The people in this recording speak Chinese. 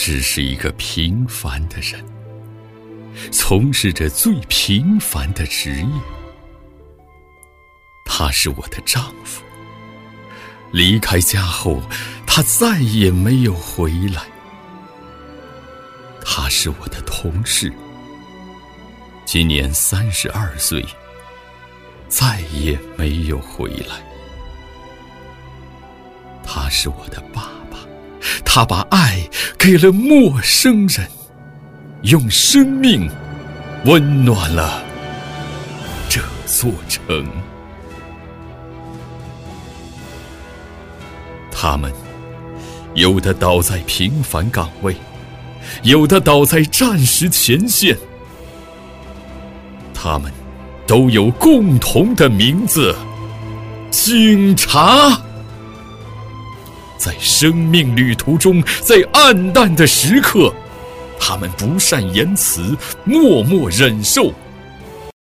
只是一个平凡的人，从事着最平凡的职业。他是我的丈夫，离开家后，他再也没有回来。他是我的同事，今年32岁，再也没有回来。他是我的爸爸，他把爱给了陌生人，用生命温暖了这座城。他们有的倒在平凡岗位，有的倒在战时前线，他们都有共同的名字——警察。在生命旅途中，在暗淡的时刻，他们不善言辞，默默忍受，